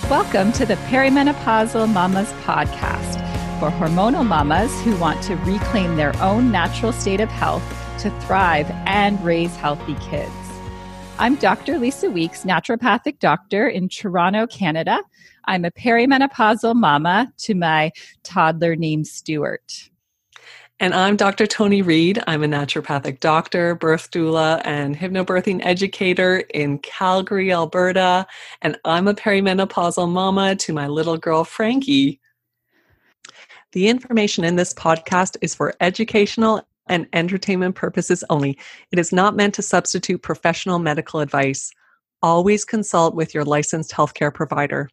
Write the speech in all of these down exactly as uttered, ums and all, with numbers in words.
Welcome to the Perimenopausal Mamas podcast for hormonal mamas who want to reclaim their own natural state of health to thrive and raise healthy kids. I'm Doctor Lisa Weeks, naturopathic doctor in Toronto, Canada. I'm a perimenopausal mama to my toddler named Stuart. And I'm Doctor Toni Reed. I'm a naturopathic doctor, birth doula, and hypnobirthing educator in Calgary, Alberta. And I'm a perimenopausal mama to my little girl, Frankie. The information in this podcast is for educational and entertainment purposes only. It is not meant to substitute professional medical advice. Always consult with your licensed healthcare provider.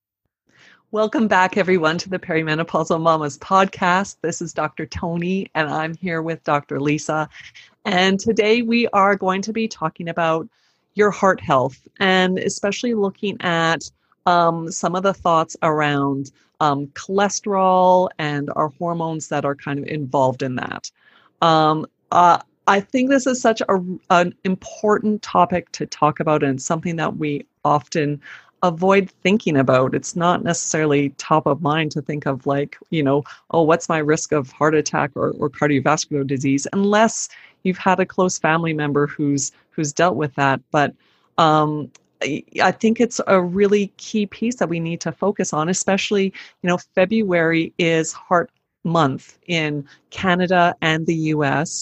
Welcome back, everyone, to the Perimenopausal Mamas podcast. This is Doctor Toni, and I'm here with Doctor Lisa. And today we are going to be talking about your heart health, and especially looking at um, some of the thoughts around um, cholesterol and our hormones that are kind of involved in that. Um, uh, I think this is such a, an important topic to talk about, and something that we often avoid thinking about. It's not necessarily top of mind to think of, like, you know, oh, what's my risk of heart attack or, or cardiovascular disease, unless you've had a close family member who's who's dealt with that. But um, I, I think it's a really key piece that we need to focus on, especially, you know, February is Heart Month in Canada and the U S.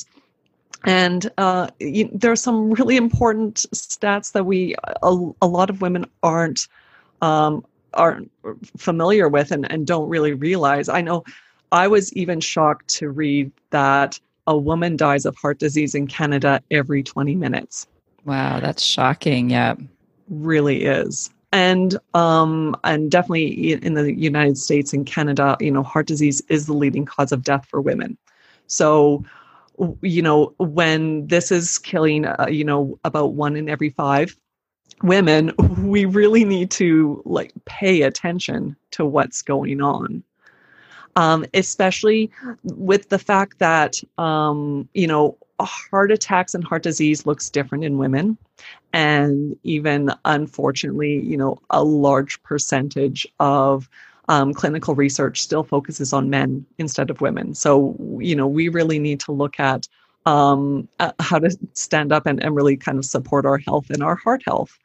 And uh, you, there are some really important stats that we, a, a lot of women aren't um, aren't familiar with and, and don't really realize. I know I was even shocked to read that a woman dies of heart disease in Canada every twenty minutes. Wow, that's shocking. Yeah. Really is. And um, and definitely in the United States and Canada, you know, heart disease is the leading cause of death for women. So, you know, when this is killing, uh, you know, about one in every five women, we really need to like pay attention to what's going on. Um, especially with the fact that, um, you know, heart attacks and heart disease looks different in women. And even, unfortunately, you know, a large percentage of Um, clinical research still focuses on men instead of women. So, you know, we really need to look at um, uh, how to stand up and, and really kind of support our health and our heart health.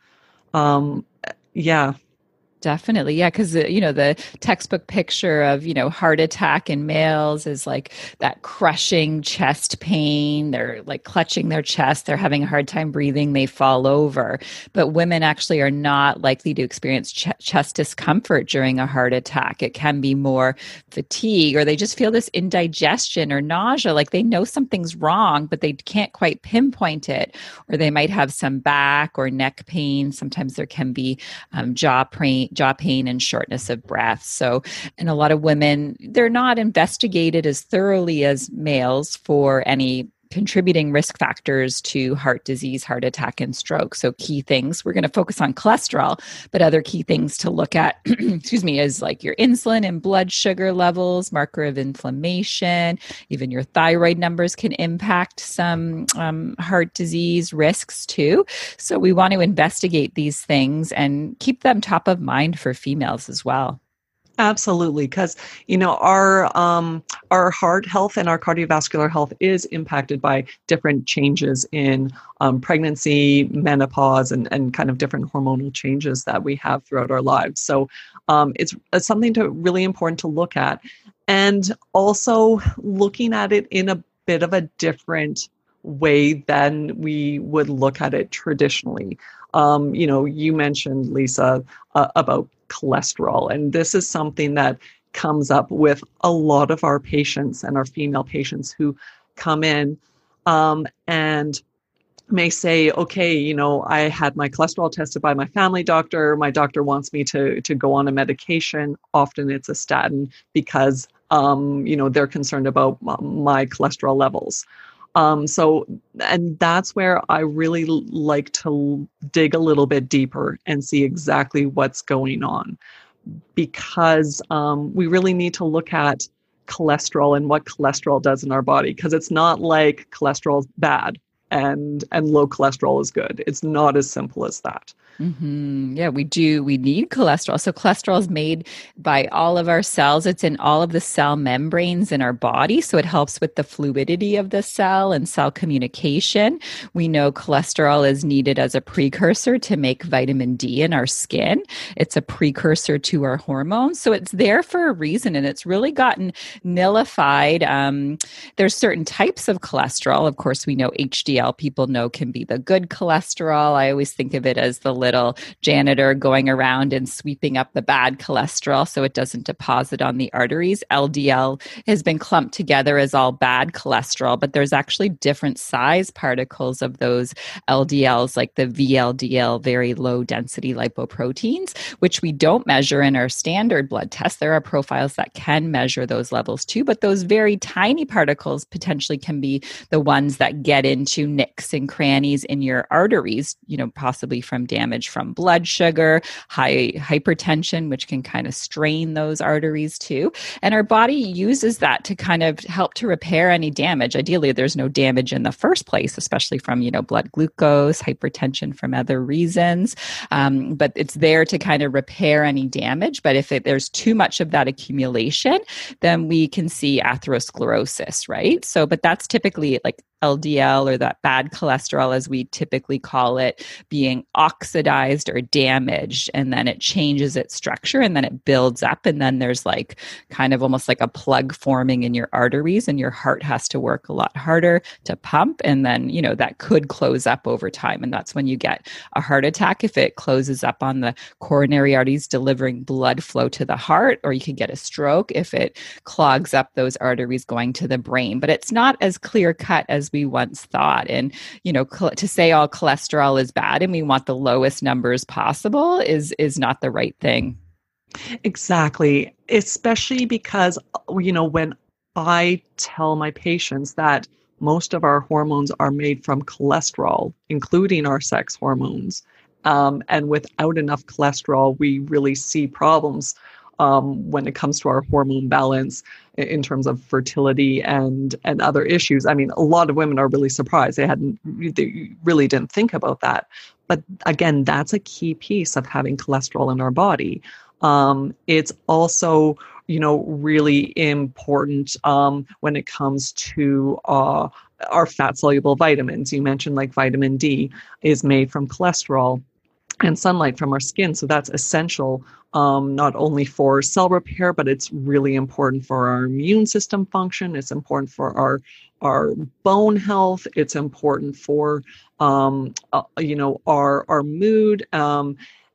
Um, yeah. Definitely. Yeah. Cause, uh, you know, the textbook picture of, you know, heart attack in males is like that crushing chest pain. They're like clutching their chest. They're having a hard time breathing. They fall over. But women actually are not likely to experience ch- chest discomfort during a heart attack. It can be more fatigue, or they just feel this indigestion or nausea, like they know something's wrong, but they can't quite pinpoint it. Or they might have some back or neck pain. Sometimes there can be um, jaw pain. jaw pain and shortness of breath. So, and a lot of women, they're not investigated as thoroughly as males for any contributing risk factors to heart disease, heart attack, and stroke. So key things, we're going to focus on cholesterol, but other key things to look at, excuse me, is like your insulin and blood sugar levels, marker of inflammation, even your thyroid numbers can impact some um, heart disease risks too. So we want to investigate these things and keep them top of mind for females as well. Absolutely, because you know our um, our heart health and our cardiovascular health is impacted by different changes in um, pregnancy, menopause, and and kind of different hormonal changes that we have throughout our lives. So um, it's, it's something to really important to look at, and also looking at it in a bit of a different way than we would look at it traditionally. Um, you know, you mentioned, Lisa, uh, about cholesterol, and this is something that comes up with a lot of our patients and our female patients who come in um, and may say, okay, you know, I had my cholesterol tested by my family doctor. My doctor wants me to, to go on a medication. Often it's a statin because, um, you know, they're concerned about my cholesterol levels. Um, so, and that's where I really like to dig a little bit deeper and see exactly what's going on, because um, we really need to look at cholesterol and what cholesterol does in our body, because it's not like cholesterol's bad. and and low cholesterol is good. It's not as simple as that. Mm-hmm. Yeah, we do. We need cholesterol. So cholesterol is made by all of our cells. It's in all of the cell membranes in our body. So it helps with the fluidity of the cell and cell communication. We know cholesterol is needed as a precursor to make vitamin D in our skin. It's a precursor to our hormones. So it's there for a reason, and it's really gotten nullified. Um, there's certain types of cholesterol. Of course, we know H D L people know can be the good cholesterol. I always think of it as the little janitor going around and sweeping up the bad cholesterol so it doesn't deposit on the arteries. L D L has been clumped together as all bad cholesterol, but there's actually different size particles of those L D Ls, like the V L D L, very low density lipoproteins, which we don't measure in our standard blood tests. There are profiles that can measure those levels too, but those very tiny particles potentially can be the ones that get into nicks and crannies in your arteries, you know, possibly from damage from blood sugar, high hypertension, which can kind of strain those arteries too. And our body uses that to kind of help to repair any damage. Ideally, there's no damage in the first place, especially from, you know, blood glucose, hypertension from other reasons. Um, but it's there to kind of repair any damage. But if it, there's too much of that accumulation, then we can see atherosclerosis, right? So, but that's typically like L D L, or that bad cholesterol, as we typically call it, being oxidized or damaged. And then it changes its structure and then it builds up. And then there's like kind of almost like a plug forming in your arteries, and your heart has to work a lot harder to pump. And then, you know, that could close up over time. And that's when you get a heart attack if it closes up on the coronary arteries delivering blood flow to the heart, or you could get a stroke if it clogs up those arteries going to the brain. But it's not as clear cut as we once thought. And, you know, cl- to say all cholesterol is bad and we want the lowest numbers possible is, is not the right thing. Exactly. Especially because, you know, when I tell my patients that most of our hormones are made from cholesterol, including our sex hormones, um, and without enough cholesterol, we really see problems Um, when it comes to our hormone balance in terms of fertility and and other issues. I mean, a lot of women are really surprised. They hadn't, they really didn't think about that. But again, that's a key piece of having cholesterol in our body. Um, it's also, you know, really important um, when it comes to uh, our fat-soluble vitamins. You mentioned like vitamin D is made from cholesterol and sunlight from our skin. So that's essential, um, not only for cell repair, but it's really important for our immune system function. It's important for our our bone health. It's important for, um, uh, you know, our our mood. Um,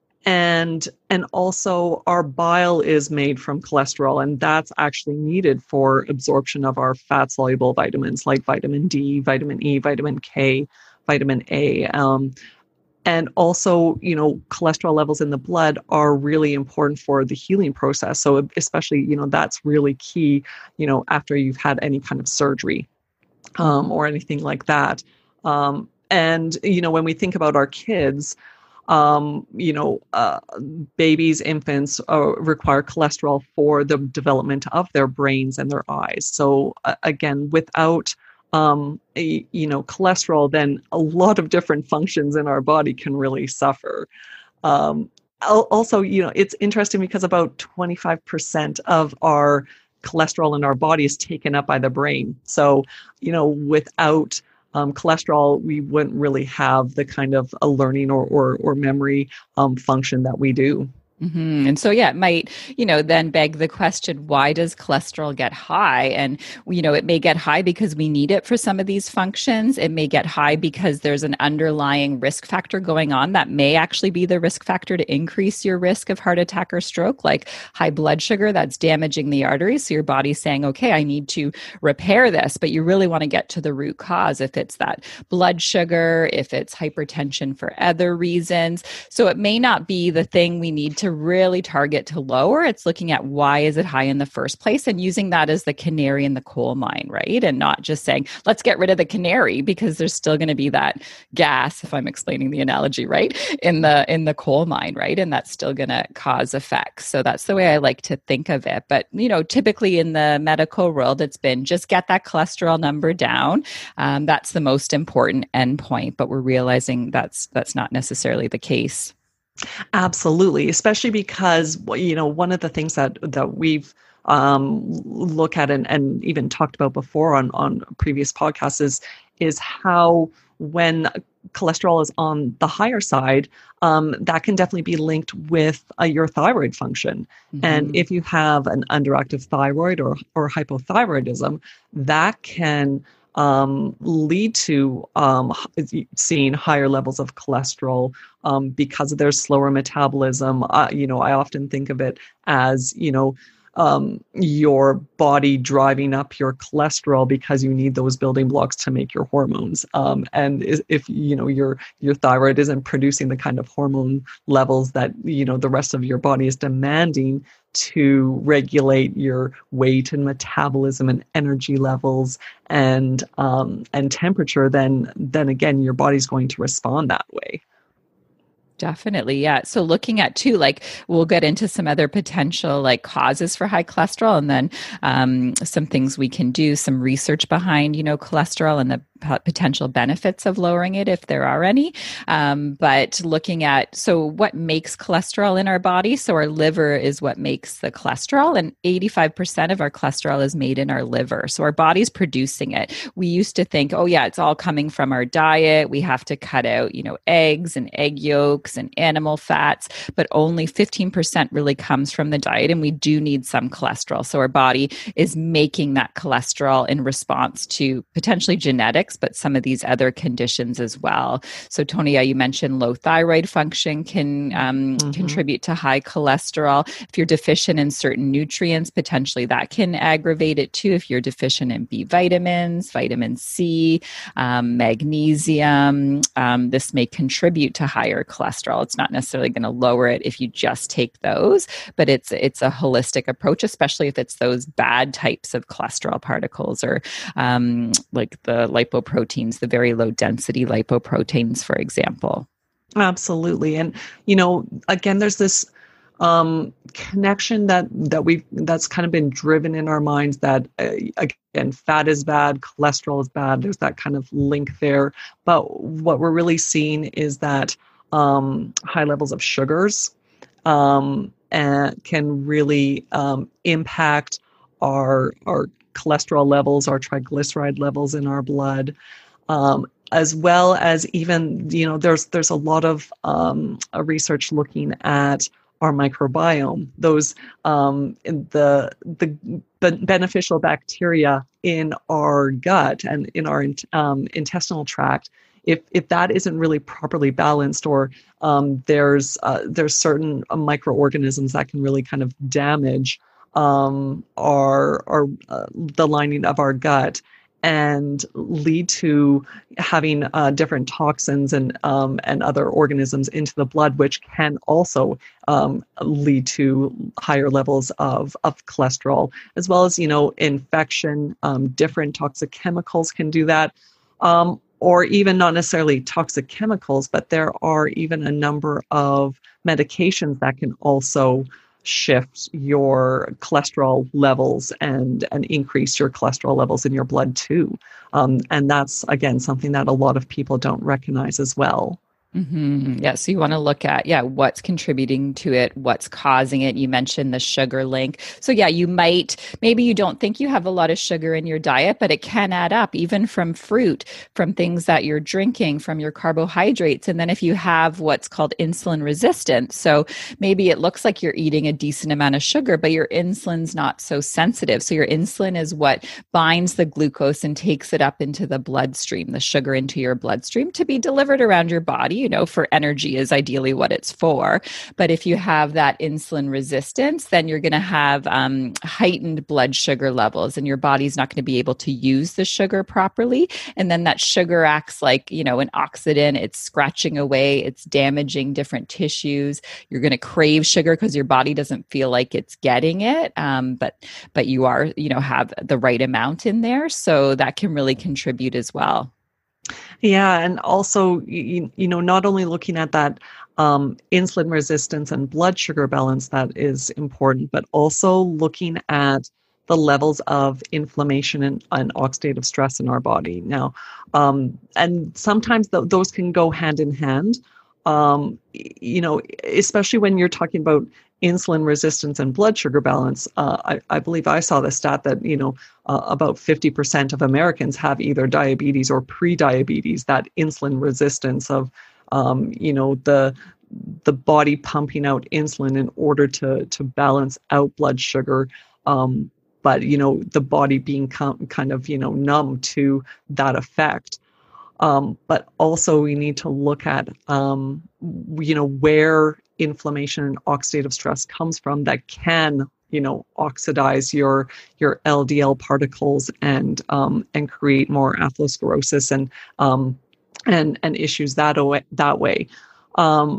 and and also our bile is made from cholesterol, and that's actually needed for absorption of our fat-soluble vitamins like vitamin D, vitamin E, vitamin K, vitamin A. Um, And also, you know, cholesterol levels in the blood are really important for the healing process. So especially, you know, that's really key, you know, after you've had any kind of surgery um, or anything like that. Um, and, you know, when we think about our kids, um, you know, uh, babies, infants uh, require cholesterol for the development of their brains and their eyes. So uh, again, without Um, a, you know, cholesterol, then a lot of different functions in our body can really suffer. Um, also, you know, it's interesting because about twenty-five percent of our cholesterol in our body is taken up by the brain. So, you know, without um, cholesterol, we wouldn't really have the kind of a learning or, or, or memory um, function that we do. Mm-hmm. And so, yeah, it might, you know, then beg the question, why does cholesterol get high? And, you know, it may get high because we need it for some of these functions. It may get high because there's an underlying risk factor going on that may actually be the risk factor to increase your risk of heart attack or stroke, like high blood sugar that's damaging the arteries. So your body's saying, okay, I need to repair this, but you really want to get to the root cause if it's that blood sugar, if it's hypertension for other reasons. So it may not be the thing we need to to really target to lower, it's looking at why is it high in the first place and using that as the canary in the coal mine, right? And not just saying, let's get rid of the canary, because there's still going to be that gas, if I'm explaining the analogy right, in the in the coal mine, right? And that's still going to cause effects. So that's the way I like to think of it. But, you know, typically in the medical world, it's been just get that cholesterol number down. Um, that's the most important endpoint, but we're realizing that's that's not necessarily the case. Absolutely, especially because, you know, one of the things that that we've um, looked at and, and even talked about before on, on previous podcasts is, is how when cholesterol is on the higher side, um, that can definitely be linked with uh, your thyroid function. Mm-hmm. And if you have an underactive thyroid or, or hypothyroidism, that can Um, lead to um, seeing higher levels of cholesterol um, because of their slower metabolism. Uh, you know, I often think of it as, you know, um, your body driving up your cholesterol because you need those building blocks to make your hormones. Um, and if, you know, your your thyroid isn't producing the kind of hormone levels that, you know, the rest of your body is demanding to regulate your weight and metabolism and energy levels and um, and temperature, then then again, your body's going to respond that way. Definitely. Yeah. So looking at too, like we'll get into some other potential like causes for high cholesterol and then um, some things we can do, some research behind, you know, cholesterol and the p- potential benefits of lowering it if there are any. Um, but looking at, so what makes cholesterol in our body? So our liver is what makes the cholesterol, and eighty-five percent of our cholesterol is made in our liver. So our body's producing it. We used to think, oh yeah, it's all coming from our diet. We have to cut out, you know, eggs and egg yolks and animal fats, but only fifteen percent really comes from the diet. And we do need some cholesterol. So our body is making that cholesterol in response to potentially genetics, but some of these other conditions as well. So Tony, you mentioned low thyroid function can um, mm-hmm. contribute to high cholesterol. If you're deficient in certain nutrients, potentially that can aggravate it too. If you're deficient in B vitamins, vitamin C, um, magnesium, um, this may contribute to higher cholesterol. It's not necessarily going to lower it if you just take those, but it's it's a holistic approach, especially if it's those bad types of cholesterol particles or um, like the lipoproteins, the very low density lipoproteins, for example. Absolutely. And, you know, again, there's this um, connection that, that we've, that's kind of been driven in our minds that, uh, again, fat is bad, cholesterol is bad. There's that kind of link there. But what we're really seeing is that um, high levels of sugars um, and can really um, impact our, our cholesterol levels, our triglyceride levels in our blood. Um, as well as even, you know, there's there's a lot of um, research looking at our microbiome, those um, the the b- beneficial bacteria in our gut and in our um, intestinal tract. If if that isn't really properly balanced, or um, there's uh, there's certain uh, microorganisms that can really kind of damage um, our our uh, the lining of our gut and lead to having uh, different toxins and um, and other organisms into the blood, which can also um, lead to higher levels of, of cholesterol, as well as, you know, infection. Um, different toxic chemicals can do that, um, or even not necessarily toxic chemicals, but there are even a number of medications that can also shift your cholesterol levels and and increase your cholesterol levels in your blood too. Um, and that's, again, something that a lot of people don't recognize as well. Mm-hmm. Yeah. So you want to look at, yeah, what's contributing to it, what's causing it. You mentioned the sugar link. So yeah, you might, maybe you don't think you have a lot of sugar in your diet, but it can add up even from fruit, from things that you're drinking, from your carbohydrates. And then if you have what's called insulin resistance, so maybe it looks like you're eating a decent amount of sugar, but your insulin's not so sensitive. So your insulin is what binds the glucose and takes it up into the bloodstream, the sugar into your bloodstream to be delivered around your body you know, for energy is ideally what it's for. But if you have that insulin resistance, then you're going to have um, heightened blood sugar levels, and your body's not going to be able to use the sugar properly. And then that sugar acts like, you know, an oxidant. It's scratching away, it's damaging different tissues. You're going to crave sugar because your body doesn't feel like it's getting it. Um, but, but you are, you know, have the right amount in there. So that can really contribute as well. Yeah. And also, you, you know, not only looking at that um, insulin resistance and blood sugar balance that is important, but also looking at the levels of inflammation and, and oxidative stress in our body. Now, um, and sometimes th- those can go hand in hand, um, you know, especially when you're talking about insulin resistance and blood sugar balance. Uh, I, I believe I saw the stat that, you know, uh, about fifty percent of Americans have either diabetes or pre-diabetes, that insulin resistance of, um, you know, the the body pumping out insulin in order to to balance out blood sugar. Um, but, you know, the body being com- kind of, you know, numb to that effect. Um, but also we need to look at, um, you know, where inflammation and oxidative stress comes from that can, you know, oxidize your your L D L particles and um, and create more atherosclerosis and um, and and issues that way. That way, um,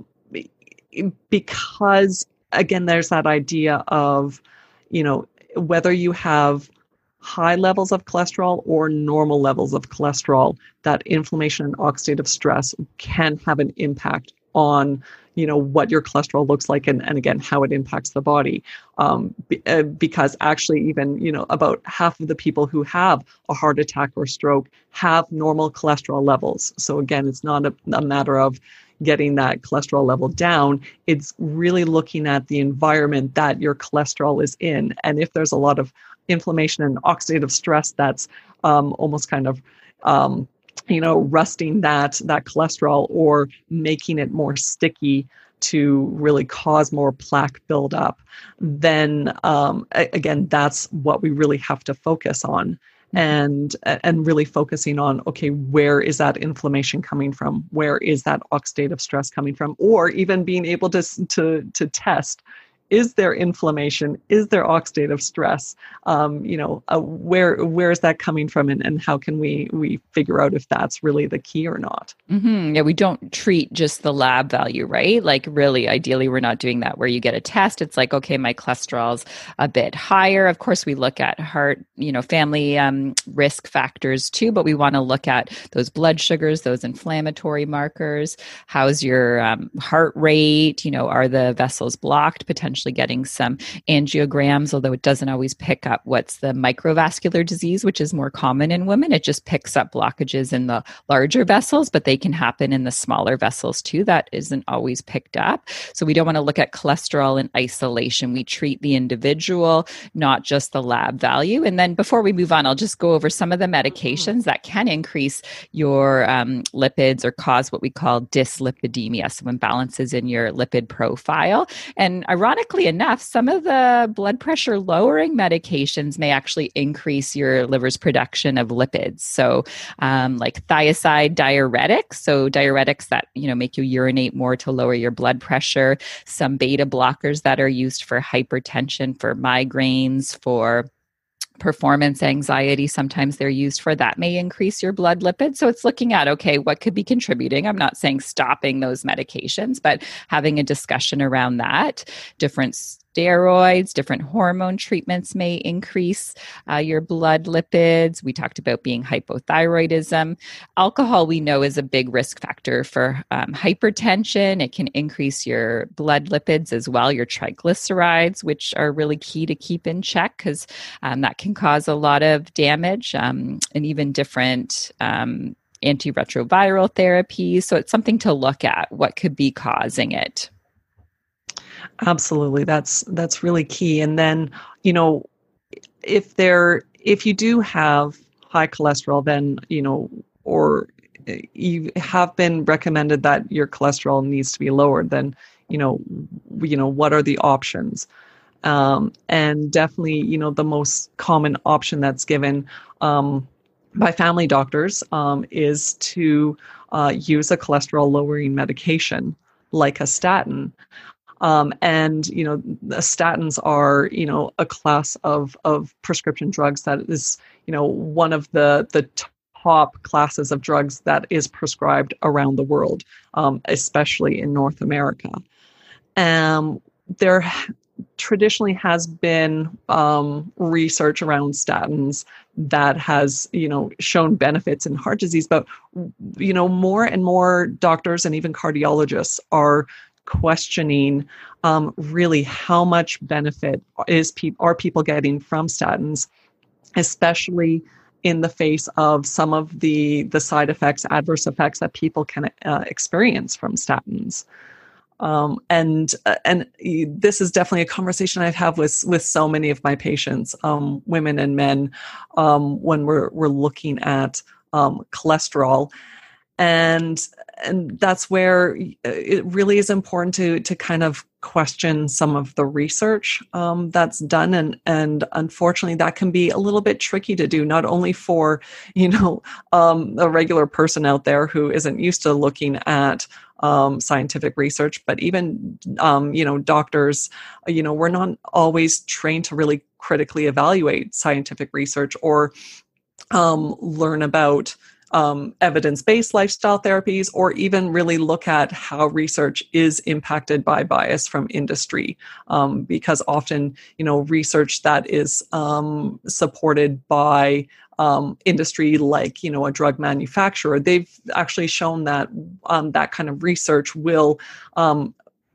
because again, there's that idea of, you know, whether you have high levels of cholesterol or normal levels of cholesterol, that inflammation and oxidative stress can have an impact on, you know, what your cholesterol looks like and, and again, how it impacts the body. Um, b- uh, because actually even, you know, about half of the people who have a heart attack or stroke have normal cholesterol levels. So again, it's not a, a matter of getting that cholesterol level down. It's really looking at the environment that your cholesterol is in. And if there's a lot of inflammation and oxidative stress that's um, almost kind of, um, you know, rusting that that cholesterol or making it more sticky to really cause more plaque buildup, then um, a- again, that's what we really have to focus on. And and really focusing on, okay, where is that inflammation coming from? Where is that oxidative stress coming from? Or even being able to to to test, is there inflammation? Is there oxidative stress? Um, you know, uh, where where is that coming from, and, and how can we we figure out if that's really the key or not? Mm-hmm. Yeah, we don't treat just the lab value, right? Like really, ideally, we're not doing that where you get a test. It's like, okay, my cholesterol's a bit higher. Of course, we look at heart, you know, family um, risk factors too, but we want to look at those blood sugars, those inflammatory markers. How's your um, heart rate? You know, are the vessels blocked? Potentially getting some angiograms, although it doesn't always pick up what's the microvascular disease, which is more common in women. It just picks up blockages in the larger vessels, but they can happen in the smaller vessels too. That isn't always picked up. So we don't want to look at cholesterol in isolation. We treat the individual, not just the lab value. And then before we move on, I'll just go over some of the medications that can increase your um, lipids or cause what we call dyslipidemia, so imbalances in your lipid profile. And ironically enough, some of the blood pressure lowering medications may actually increase your liver's production of lipids. So um, like thiazide diuretics, so diuretics that, you know, make you urinate more to lower your blood pressure, some beta blockers that are used for hypertension, for migraines, for performance anxiety, sometimes they're used for that, may increase your blood lipids. So it's looking at, okay, what could be contributing? I'm not saying stopping those medications, but having a discussion around that. Different steroids, different hormone treatments may increase uh, your blood lipids. We talked about being hypothyroidism. Alcohol, we know, is a big risk factor for um, hypertension. It can increase your blood lipids as well, your triglycerides, which are really key to keep in check because um, that can cause a lot of damage um, and even different um, antiretroviral therapies. So it's something to look at, what could be causing it. Absolutely. That's that's really key. And then, you know, if there if you do have high cholesterol, then, you know, or you have been recommended that your cholesterol needs to be lowered, then, you know, you know, what are the options? Um, and definitely, you know, the most common option that's given um, by family doctors um, is to uh, use a cholesterol lowering medication like a statin. Um, and, you know, the statins are, you know, a class of, of prescription drugs that is, you know, one of the, the top classes of drugs that is prescribed around the world, um, especially in North America. Um, there traditionally has been um, research around statins that has, you know, shown benefits in heart disease, but, you know, more and more doctors and even cardiologists are questioning um, really how much benefit is pe- are people getting from statins, especially in the face of some of the, the side effects, adverse effects that people can uh, experience from statins. Um, and uh, and this is definitely a conversation I've had with with so many of my patients, um, women and men, um, when we're we're looking at um, cholesterol. And and that's where it really is important to to kind of question some of the research um, that's done, and and unfortunately that can be a little bit tricky to do, not only for, you know, um, a regular person out there who isn't used to looking at um, scientific research, but even um, you know, doctors, you know, we're not always trained to really critically evaluate scientific research or um, learn about Um, evidence-based lifestyle therapies, or even really look at how research is impacted by bias from industry. Um, because often, you know, research that is um, supported by um, industry, like, you know, a drug manufacturer, they've actually shown that um, that kind of research will um,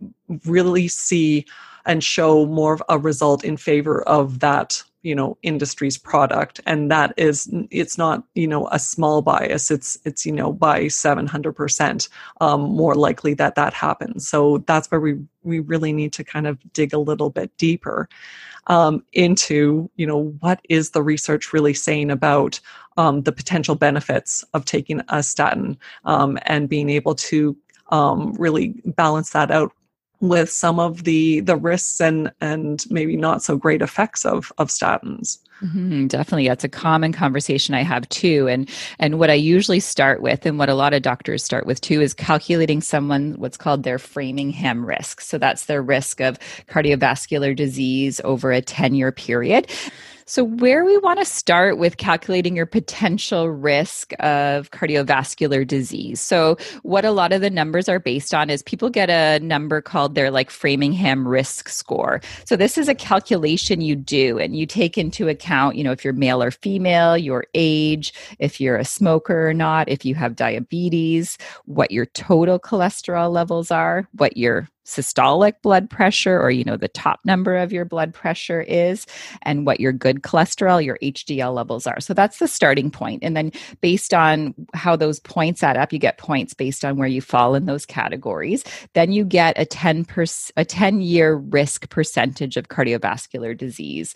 really see and show more of a result in favor of that, you know, industry's product. And that is, it's not, you know, a small bias. It's, it's, you know, by seven hundred percent um, more likely that that happens. So that's where we, we really need to kind of dig a little bit deeper um, into, you know, what is the research really saying about um, the potential benefits of taking a statin um, and being able to um, really balance that out with some of the the risks and and maybe not so great effects of of statins. Mm-hmm, definitely. That's a common conversation I have too. And and what I usually start with, and what a lot of doctors start with too, is calculating someone what's called their Framingham risk. So that's their risk of cardiovascular disease over a ten-year period. So where we want to start with calculating your potential risk of cardiovascular disease. So what a lot of the numbers are based on is people get a number called their like Framingham risk score. So this is a calculation you do, and you take into account, you know, if you're male or female, your age, if you're a smoker or not, if you have diabetes, what your total cholesterol levels are, what your systolic blood pressure, or, you know, the top number of your blood pressure is, and what your good cholesterol, your H D L levels are. So that's the starting point. And then based on how those points add up, you get points based on where you fall in those categories. Then you get a ten percent, a ten-year risk percentage of cardiovascular disease.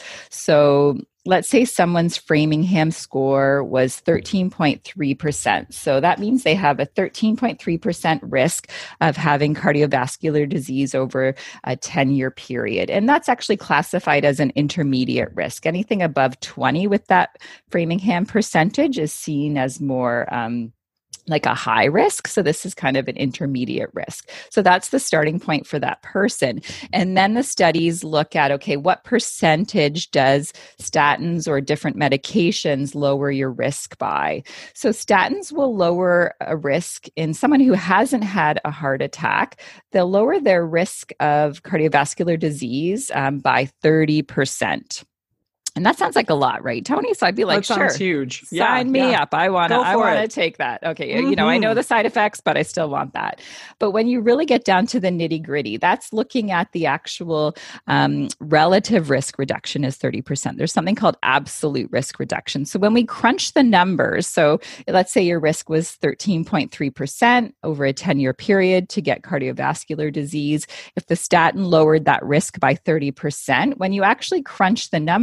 So let's say someone's Framingham score was thirteen point three percent. So that means they have a thirteen point three percent risk of having cardiovascular disease over a ten-year period. And that's actually classified as an intermediate risk. Anything above twenty with that Framingham percentage is seen as more um, like a high risk. So this is kind of an intermediate risk. So that's the starting point for that person. And then the studies look at, okay, what percentage does statins or different medications lower your risk by? So statins will lower a risk in someone who hasn't had a heart attack. They'll lower their risk of cardiovascular disease um, by thirty percent. And that sounds like a lot, right, Tony? So I'd be like, that sure, sounds huge. Sign yeah, me yeah. up. I want to, I want to take that. Okay. Mm-hmm. You know, I know the side effects, but I still want that. But when you really get down to the nitty gritty, that's looking at the actual um, relative risk reduction is thirty percent. There's something called absolute risk reduction. So when we crunch the numbers, so let's say your risk was thirteen point three percent over a ten-year period to get cardiovascular disease. If the statin lowered that risk by thirty percent, when you actually crunch the numbers, it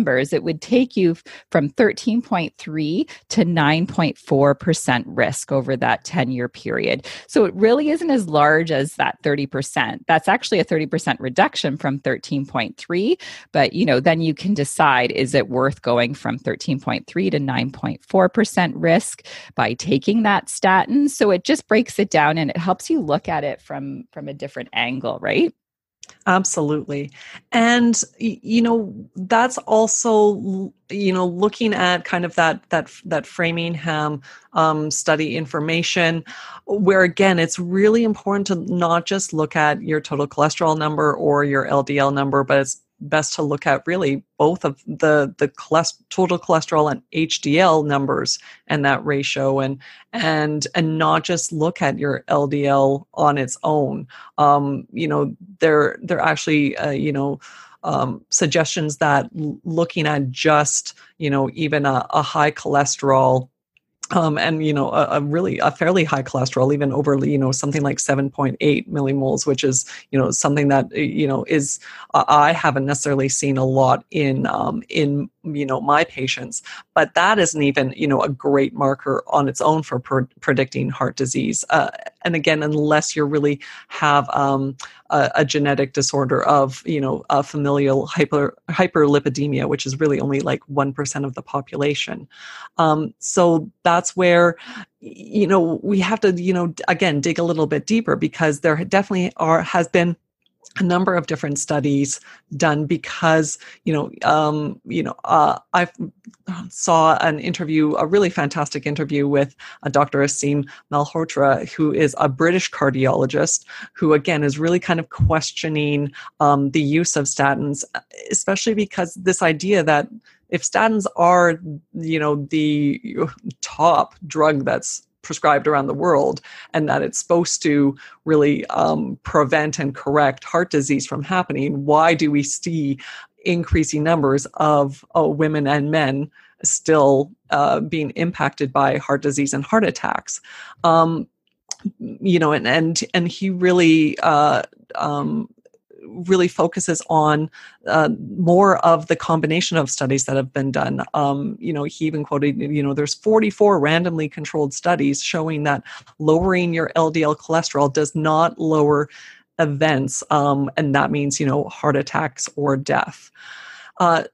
it would take you from thirteen point three to nine point four percent risk over that ten-year period. So it really isn't as large as that thirty percent. That's actually a thirty percent reduction from thirteen point three, but you know, then you can decide, is it worth going from thirteen point three to nine point four percent risk by taking that statin? So it just breaks it down and it helps you look at it from from a different angle, right? Absolutely. And, you know, that's also, you know, looking at kind of that, that, that Framingham um, study information, where again, it's really important to not just look at your total cholesterol number or your L D L number, but it's best to look at really both of the the cholesterol, total cholesterol and H D L numbers and that ratio, and and and not just look at your L D L on its own. Um, you know, there there are actually uh, you know um, suggestions that l- looking at just you know even a, a high cholesterol. Um, and, you know, a, a really, a fairly high cholesterol, even over, you know, something like seven point eight millimoles, which is, you know, something that, you know, is, uh, I haven't necessarily seen a lot in, um, in, you know, my patients, but that isn't even, you know, a great marker on its own for per- predicting heart disease. Uh, and again, unless you really have, um, a, a genetic disorder of, you know, a familial hyper, hyperlipidemia, which is really only like one percent of the population. Um, so that's where, you know, we have to, you know, again, dig a little bit deeper, because there definitely are, has been a number of different studies done, because, you know, um, you know, uh, I saw an interview, a really fantastic interview with a Doctor Aseem Malhotra, who is a British cardiologist, who again is really kind of questioning um, the use of statins, especially because this idea that if statins are, you know, the top drug that's prescribed around the world, and that it's supposed to really um, prevent and correct heart disease from happening, why do we see increasing numbers of uh, women and men still uh, being impacted by heart disease and heart attacks? Um, you know, and and and he really uh, um, really focuses on uh, more of the combination of studies that have been done. Um, you know, he even quoted, you know, there's forty-four randomly controlled studies showing that lowering your L D L cholesterol does not lower events. Um, and that means, you know, heart attacks or death. Uh,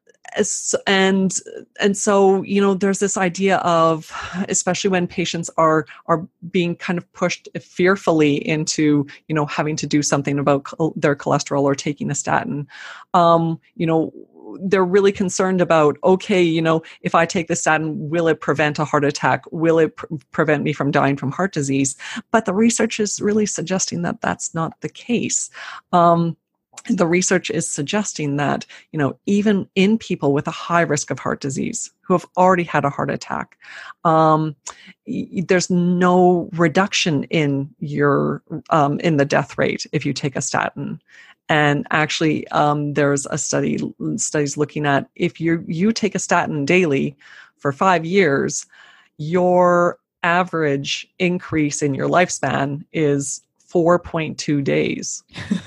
and and so, you know, there's this idea of, especially when patients are are being kind of pushed fearfully into, you know, having to do something about their cholesterol or taking a statin, um, you know, they're really concerned about, okay, you know, if I take the statin, will it prevent a heart attack? Will it pr- prevent me from dying from heart disease? But the research is really suggesting that that's not the case. Um, The research is suggesting that, you know, even in people with a high risk of heart disease who have already had a heart attack, um, y- there's no reduction in your um, in the death rate if you take a statin. And actually, um, there's a study studies looking at, if you you take a statin daily for five years, your average increase in your lifespan is four point two days.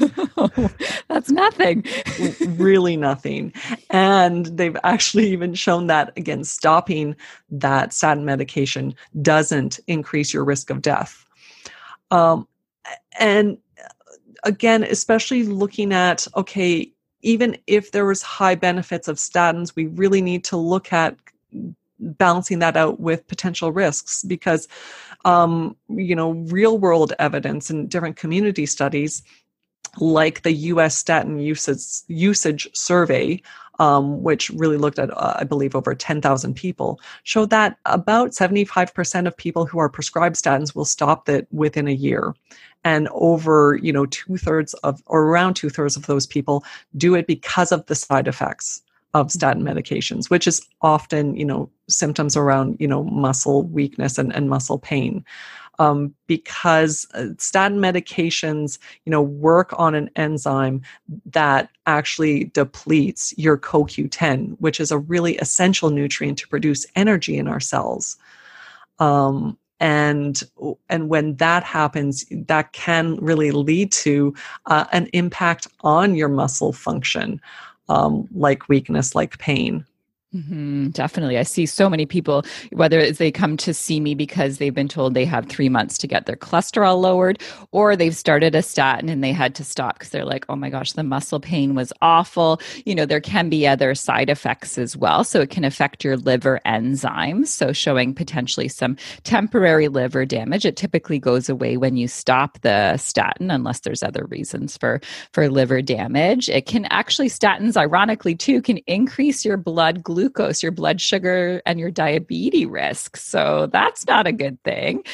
That's nothing. Really nothing. And they've actually even shown that, again, stopping that statin medication doesn't increase your risk of death. Um, and again, especially looking at, okay, even if there was high benefits of statins, we really need to look at balancing that out with potential risks, because, um, you know, real world evidence and different community studies, like the U S statin usage, usage survey, um, which really looked at, uh, I believe, over ten thousand people, showed that about seventy-five percent of people who are prescribed statins will stop that within a year. And over, you know, two thirds of, or around two thirds of those people do it because of the side effects of statin medications, which is often, you know, symptoms around, you know, muscle weakness and, and muscle pain. Um, because statin medications, you know, work on an enzyme that actually depletes your C O Q ten, which is a really essential nutrient to produce energy in our cells. Um, and and when that happens, that can really lead to uh, an impact on your muscle function, um, like weakness, like pain. Hmm, definitely. I see so many people, whether it's they come to see me because they've been told they have three months to get their cholesterol lowered, or they've started a statin and they had to stop because they're like, oh my gosh, the muscle pain was awful. You know, there can be other side effects as well. So it can affect your liver enzymes. So showing potentially some temporary liver damage. It typically goes away when you stop the statin, unless there's other reasons for, for liver damage. It can actually, statins, ironically, too, can increase your blood glucose glucose, your blood sugar, and your diabetes risk. So that's not a good thing.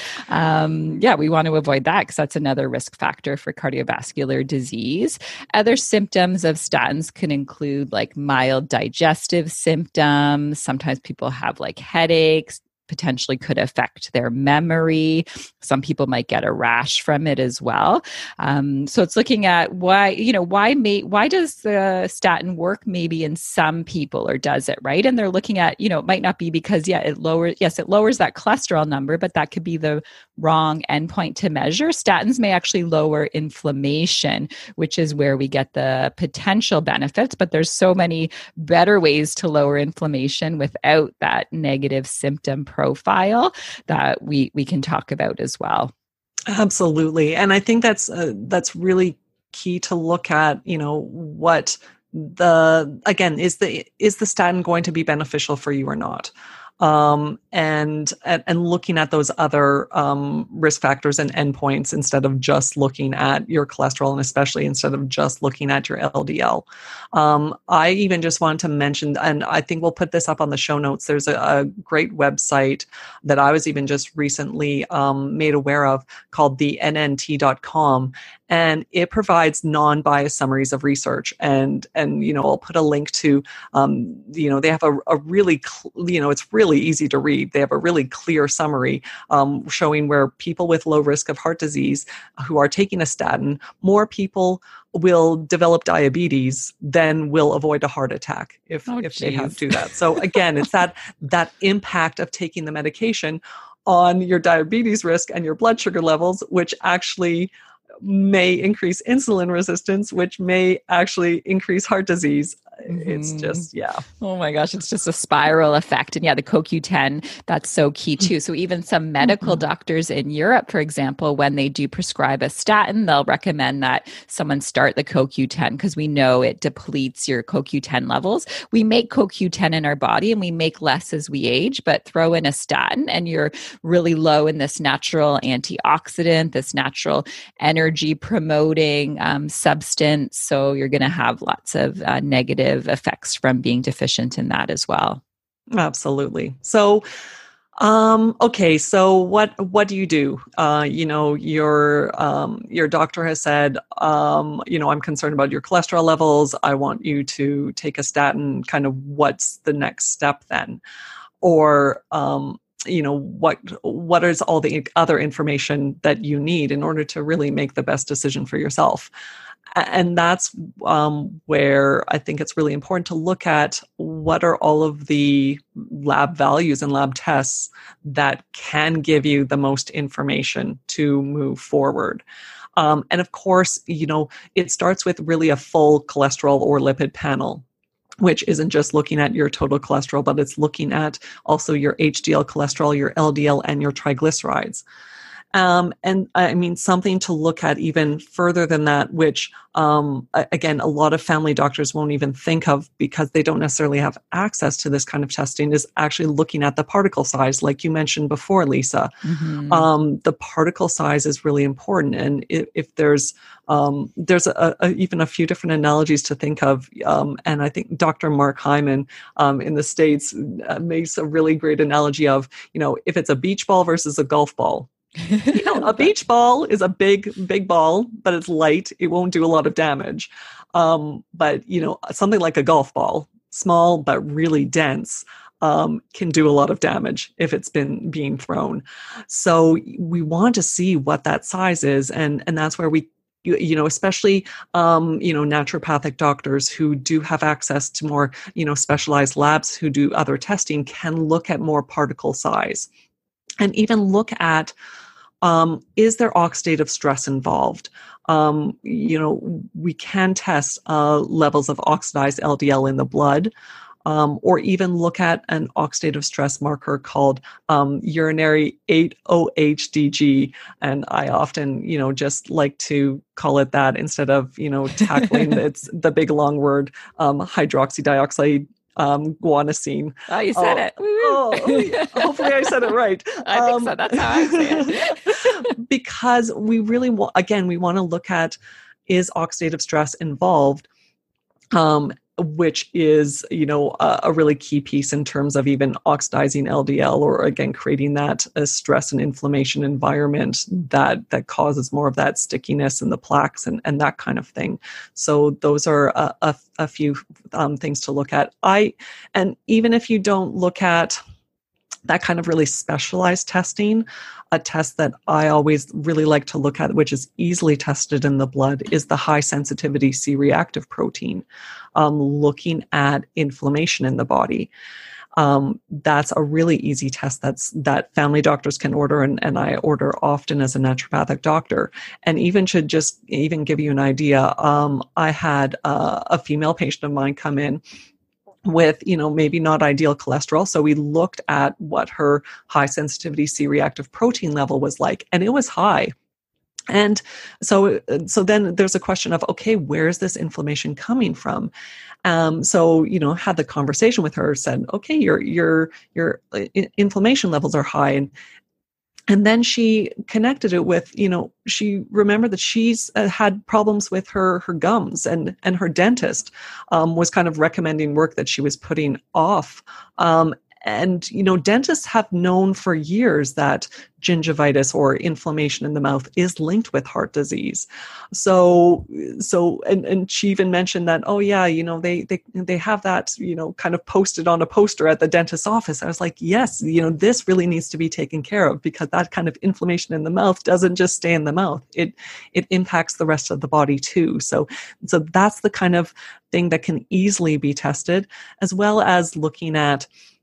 Um, yeah, we want to avoid that because that's another risk factor for cardiovascular disease. Other symptoms of statins can include like mild digestive symptoms. Sometimes people have like headaches, potentially could affect their memory. Some people might get a rash from it as well. Um, so it's looking at why, you know, why may, why does the statin work maybe in some people, or does it, right? And they're looking at, you know, it might not be because, yeah, it lowers, yes, it lowers that cholesterol number, but that could be the wrong endpoint to measure. Statins may actually lower inflammation, which is where we get the potential benefits, but there's so many better ways to lower inflammation without that negative symptom profile that we we can talk about as well. Absolutely. And I think that's uh, that's really key to look at, you know, what the, again, is the is the statin going to be beneficial for you or not? Um, and, and looking at those other um, risk factors and endpoints instead of just looking at your cholesterol, and especially instead of just looking at your L D L. Um, I even just wanted to mention, and I think we'll put this up on the show notes, there's a, a great website that I was even just recently um, made aware of called the N N T dot com. And it provides non-biased summaries of research. And, and, you know, I'll put a link to, um, you know, they have a, a really, cl- you know, it's really easy to read. They have a really clear summary um, showing where people with low risk of heart disease who are taking a statin, more people will develop diabetes than will avoid a heart attack if, Oh, if geez. they have to do that. So again, it's that, that impact of taking the medication on your diabetes risk and your blood sugar levels, which actually may increase insulin resistance, which may actually increase heart disease. Mm-hmm. It's just, yeah. Oh my gosh, it's just a spiral effect. And yeah, the C O Q ten, that's so key too. So even some medical mm-hmm. doctors in Europe, for example, when they do prescribe a statin, they'll recommend that someone start the C O Q ten because we know it depletes your C O Q ten levels. We make C O Q ten in our body and we make less as we age, but throw in a statin and you're really low in this natural antioxidant, this natural energy promoting um, substance. So you're going to have lots of uh, negative effects from being deficient in that as well. Absolutely. So, um, okay. So what, what do you do? Uh, you know, your, um, your doctor has said, um, you know, I'm concerned about your cholesterol levels. I want you to take a statin. Kind of what's the next step then? Or, um, you know, what, what is all the other information that you need in order to really make the best decision for yourself? And that's um, where I think it's really important to look at what are all of the lab values and lab tests that can give you the most information to move forward. Um, and of course, you know, it starts with really a full cholesterol or lipid panel, which isn't just looking at your total cholesterol, but it's looking at also your H D L cholesterol, your L D L, and your triglycerides. Um, and I mean, something to look at even further than that, which, um, again, a lot of family doctors won't even think of because they don't necessarily have access to this kind of testing, is actually looking at the particle size, like you mentioned before, Lisa. Mm-hmm. Um, the particle size is really important. And if, if there's, um, there's a, a, even a few different analogies to think of. Um, and I think Doctor Mark Hyman um, in the States uh, makes a really great analogy of, you know, if it's a beach ball versus a golf ball. You know, a beach ball is a big, big ball, but it's light. It won't do a lot of damage. Um, but, you know, something like a golf ball, small but really dense, um, can do a lot of damage if it's been being thrown. So we want to see what that size is. And, and that's where we, you, you know, especially, um, you know, naturopathic doctors who do have access to more, you know, specialized labs who do other testing can look at more particle size. And even look at, um, is there oxidative stress involved? Um, you know, we can test uh, levels of oxidized L D L in the blood. um, or even look at an oxidative stress marker called um, urinary eight O H D G. And I often, you know, just like to call it that instead of, you know, tackling it's the big long word, um, hydroxydioxide um, guanosine. Oh, you said oh, it. Oh, oh yeah. Hopefully I said it right. I um, think so. That's how I say it. Because we really want, again, we want to look at, is oxidative stress involved? Um, which is, you know, a, a really key piece in terms of even oxidizing L D L, or again, creating that uh, stress and inflammation environment that, that causes more of that stickiness and the plaques and, and that kind of thing. So those are a, a, a few um, things to look at. I, and even if you don't look at that kind of really specialized testing, a test that I always really like to look at, which is easily tested in the blood, is the high sensitivity C-reactive protein, um, looking at inflammation in the body. Um, that's a really easy test that's that family doctors can order, and, and I order often as a naturopathic doctor. And even to just even give you an idea, um, I had uh, a female patient of mine come in with, you know, maybe not ideal cholesterol. So we looked at what her high sensitivity C-reactive protein level was like, and it was high. And so, so then there's a question of, okay, where is this inflammation coming from? Um, so, you know, had the conversation with her, said, okay, your, your, your inflammation levels are high. And, And then she connected it with, you know, she remembered that she's uh, had problems with her her gums, and and her dentist um, was kind of recommending work that she was putting off. Um, and, you know, dentists have known for years that gingivitis or inflammation in the mouth is linked with heart disease. So, so, and, and she even mentioned that, oh yeah, you know, they, they, they have that, you know, kind of posted on a poster at the dentist's office. I was like, yes, you know, this really needs to be taken care of, because that kind of inflammation in the mouth doesn't just stay in the mouth. It, it impacts the rest of the body too. So, so that's the kind of thing that can easily be tested, as well as looking at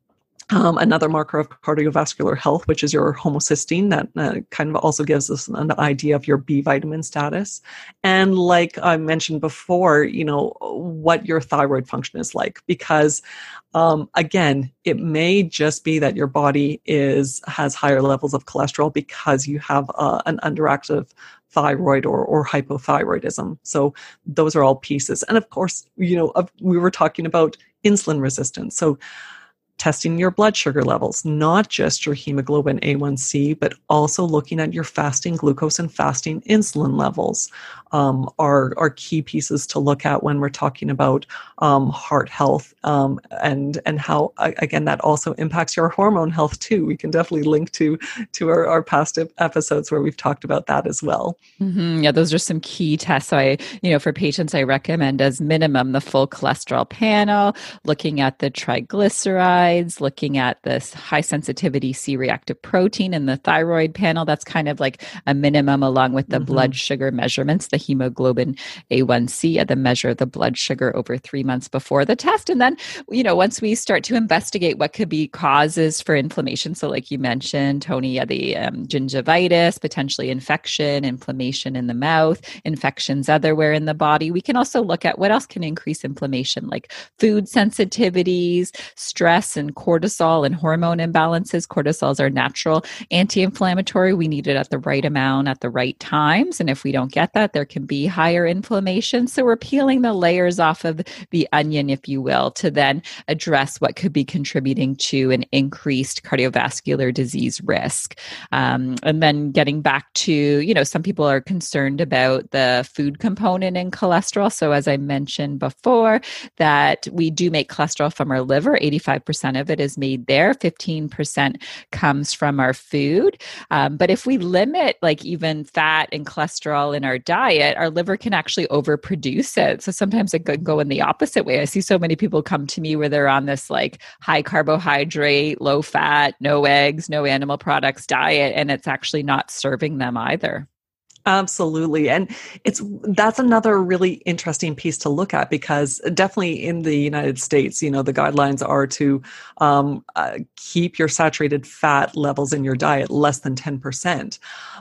Um, another marker of cardiovascular health, which is your homocysteine, that uh, kind of also gives us an idea of your B vitamin status. And like I mentioned before, you know, what your thyroid function is like, because um, again, it may just be that your body is has higher levels of cholesterol because you have uh, an underactive thyroid or, or hypothyroidism. So those are all pieces. And of course, you know, uh, we were talking about insulin resistance. So testing your blood sugar levels, not just your hemoglobin A one C, but also looking at your fasting glucose and fasting insulin levels um, are, are key pieces to look at when we're talking about um, heart health, um, and and how, again, that also impacts your hormone health too. We can definitely link to to our, our past episodes where we've talked about that as well. Mm-hmm. Yeah, those are some key tests. So I, you know, for patients, I recommend as minimum the full cholesterol panel, looking at the triglycerides, looking at this high sensitivity C-reactive protein in the thyroid panel. That's kind of like a minimum, along with the mm-hmm. blood sugar measurements, the hemoglobin A one C, at the measure of the blood sugar over three months before the test. And then, you know, once we start to investigate what could be causes for inflammation. So like you mentioned, Tony, yeah, the um, gingivitis, potentially infection, inflammation in the mouth, infections otherwhere in the body. We can also look at what else can increase inflammation, like food sensitivities, stress and cortisol and hormone imbalances. Cortisol is our natural anti-inflammatory. We need it at the right amount at the right times. And if we don't get that, there can be higher inflammation. So we're peeling the layers off of the onion, if you will, to then address what could be contributing to an increased cardiovascular disease risk. Um, and then getting back to, you know, some people are concerned about the food component in cholesterol. So as I mentioned before, that we do make cholesterol from our liver. eighty-five percent of it is made there. fifteen percent comes from our food. Um, but if we limit like even fat and cholesterol in our diet, our liver can actually overproduce it. So sometimes it could go in the opposite way. I see so many people come to me where they're on this like high carbohydrate, low fat, no eggs, no animal products diet, and it's actually not serving them either. Absolutely. And it's, that's another really interesting piece to look at, because definitely in the United States, you know, the guidelines are to um, uh, keep your saturated fat levels in your diet less than ten percent.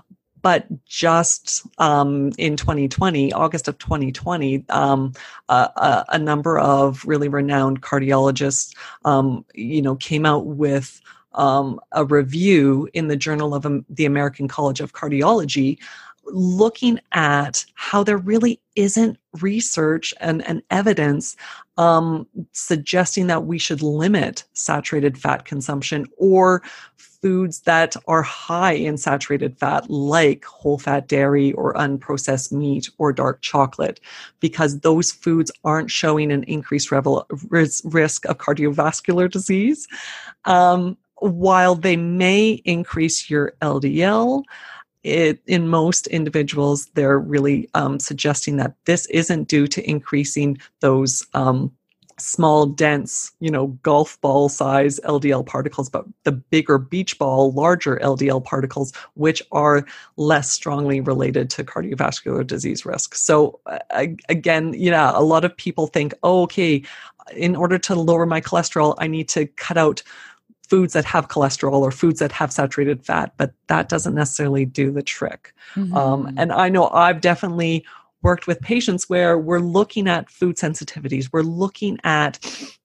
but just um, in twenty twenty, August of twenty twenty, um, a, a, a number of really renowned cardiologists, um, you know, came out with um, a review in the Journal of um, the American College of Cardiology, looking at how there really isn't research and, and evidence um, suggesting that we should limit saturated fat consumption or foods that are high in saturated fat, like whole fat dairy or unprocessed meat or dark chocolate, because those foods aren't showing an increased revel- risk of cardiovascular disease. Um, while they may increase your L D L, It, in most individuals, they're really um, suggesting that this isn't due to increasing those um, small, dense, you know, golf ball size L D L particles, but the bigger beach ball, larger L D L particles, which are less strongly related to cardiovascular disease risk. So uh, again, yeah, a lot of people think, oh, okay, in order to lower my cholesterol, I need to cut out foods that have cholesterol or foods that have saturated fat, but that doesn't necessarily do the trick. Mm-hmm. Um, and I know I've definitely worked with patients where we're looking at food sensitivities. We're looking at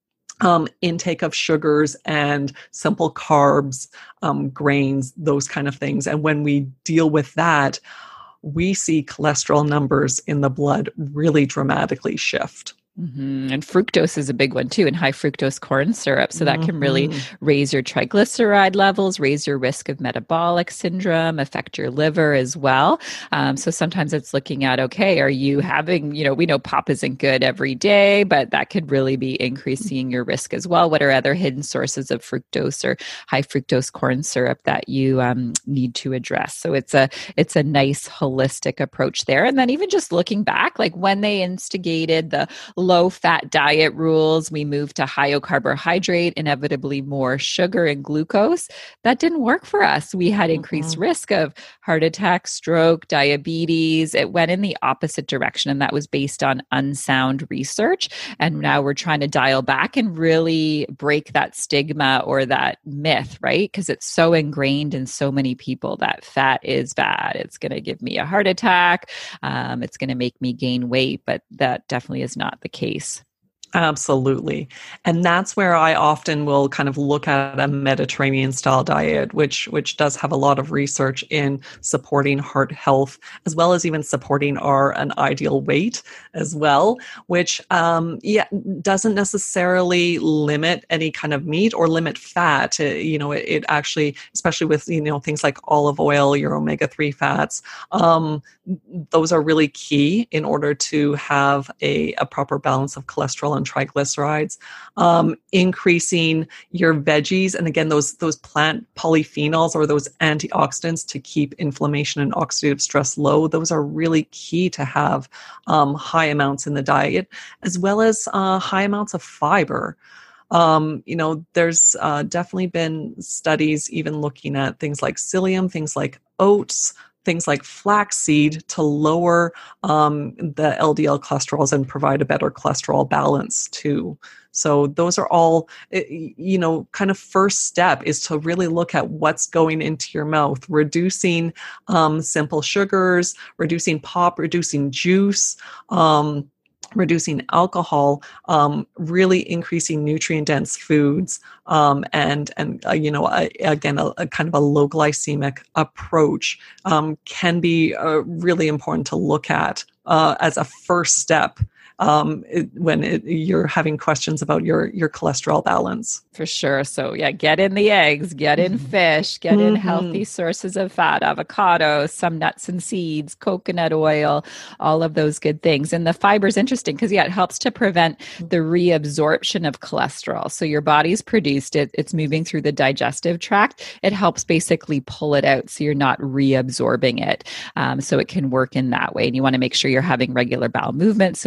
um, intake of sugars and simple carbs, um, grains, those kind of things. And when we deal with that, we see cholesterol numbers in the blood really dramatically shift. Mm-hmm. And fructose is a big one too, and high fructose corn syrup. So that can really mm-hmm. raise your triglyceride levels, raise your risk of metabolic syndrome, affect your liver as well. Um, so sometimes it's looking at, okay, are you having, you know, we know pop isn't good every day, but that could really be increasing your risk as well. What are other hidden sources of fructose or high fructose corn syrup that you um, need to address? So it's a, it's a nice holistic approach there. And then even just looking back, like when they instigated the low fat diet rules, we moved to high carbohydrate, inevitably more sugar and glucose. That didn't work for us. We had increased mm-hmm. risk of heart attack, stroke, diabetes. It went in the opposite direction, and that was based on unsound research. And now we're trying to dial back and really break that stigma or that myth, right? Because it's so ingrained in so many people that fat is bad. It's going to give me a heart attack. Um, it's going to make me gain weight, but that definitely is not the case. Absolutely. And that's where I often will kind of look at a Mediterranean style diet, which which does have a lot of research in supporting heart health, as well as even supporting our an ideal weight as well, which um, yeah doesn't necessarily limit any kind of meat or limit fat. It, you know, it, it actually, especially with you know things like olive oil, your omega three fats, um, those are really key in order to have a, a proper balance of cholesterol and triglycerides, um, increasing your veggies. And again, those, those plant polyphenols or those antioxidants to keep inflammation and oxidative stress low. Those are really key to have um, high amounts in the diet, as well as uh, high amounts of fiber. Um, you know, there's uh, definitely been studies even looking at things like psyllium, things like oats, things like flaxseed to lower um, the L D L cholesterols and provide a better cholesterol balance too. So those are all, you know, kind of first step is to really look at what's going into your mouth, reducing um, simple sugars, reducing pop, reducing juice, um, reducing alcohol, um, really increasing nutrient-dense foods, um, and and uh, you know a, again a, a kind of a low glycemic approach um, can be uh, really important to look at uh, as a first step um, it, when it, you're having questions about your your cholesterol balance. For sure. So yeah, get in the eggs, get in fish, get mm-hmm. in healthy sources of fat, avocados, some nuts and seeds, coconut oil, all of those good things. And the fiber is interesting because yeah, it helps to prevent the reabsorption of cholesterol. So your body's produced it, it's moving through the digestive tract. It helps basically pull it out so you're not reabsorbing it. Um, so it can work in that way. And you want to make sure you're having regular bowel movement. So we su-